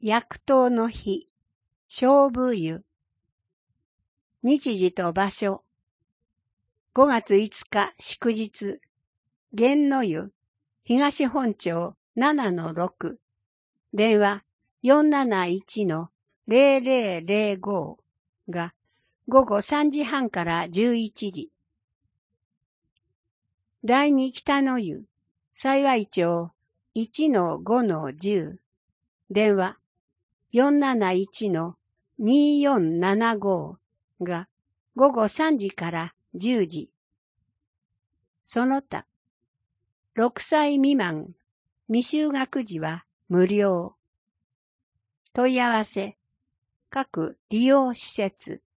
薬湯の日、菖蒲湯。日時と場所。5月5日祝日。源の湯、東本町 7-6。電話 471-0005 が午後3時半から11時。第二北の湯、幸町 1-5-10。電話 471-2475 が午後3時から10時。その他、6歳未満、未就学児は無料。問い合わせ、各利用施設。